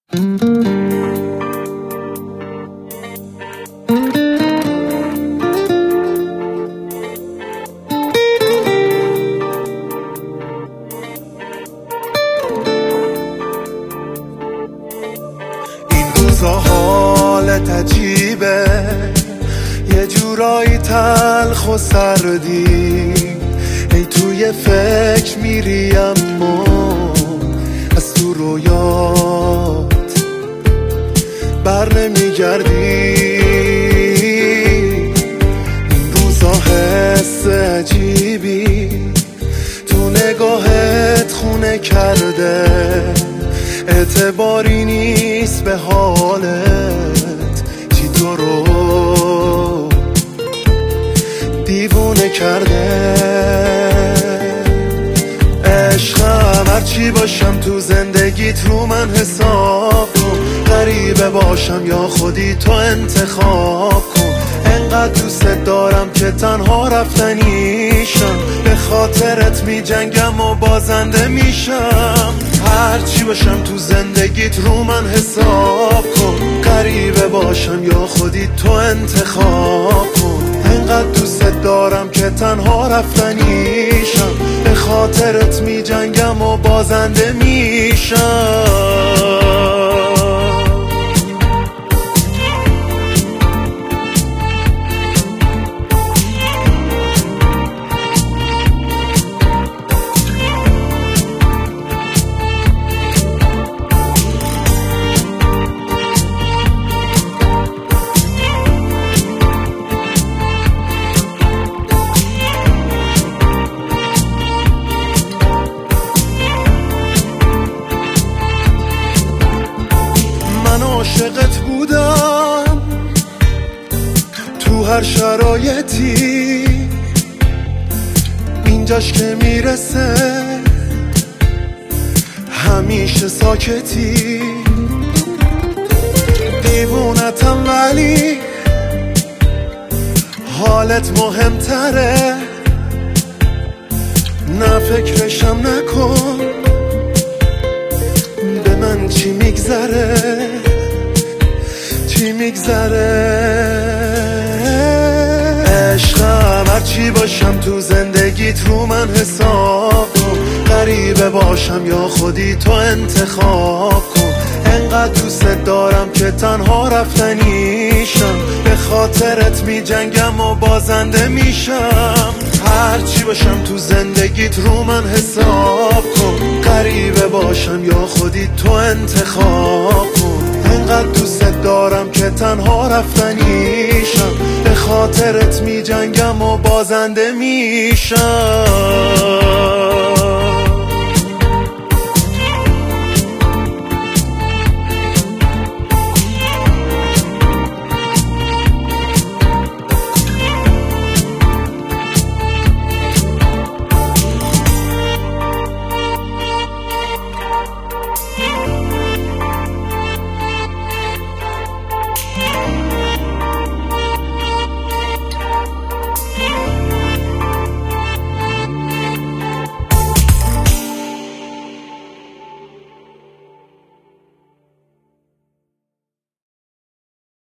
حالت عجیبه، یه جورایی تلخ و سردی، ای توی فکر میری اما از تو رویات بر نمیگردی. این روزا حس عجیبی تو نگاهت خونه کرده، اعتباری نیست به حالت، چی تو رو دیوونه کرده. عشقم هرچی باشم تو زندگیت رو من حساب کن، غریبه باشم یا خودی تو انتخاب کن. انقدر دوست دارم که تنها رفتنیشم، به خاطرت می جنگم و بازنده میشم. هرچی باشم تو زندگیت رو من حساب کن، غریبه باشم یا خودی تو انتخاب کن. انقدر دوست دارم که تنها رفتنیشم، به خاطرت می جنگم و بازنده میشم. عاشقت بودم تو هر شرایطی، اینجاش که میرسه همیشه ساکتی. دیوونتم ولی حالت مهمتره، نه فکرشم نکن به من چی میگذره، چی میگذره. عشقم هرچی باشم تو زندگیت رو من حساب کن، غریبه باشم یا خودی تو انتخاب کن. انقدر دوست دارم که تنها رفتنیشم، به خاطرت می جنگم و بازنده میشم. هرچی باشم تو زندگیت رو من حساب کن، غریبه باشم یا خودی تو انتخاب کن. انقدر دوست دارم که تنها رفتنیشم، به خاطرت می جنگم و بازنده میشم.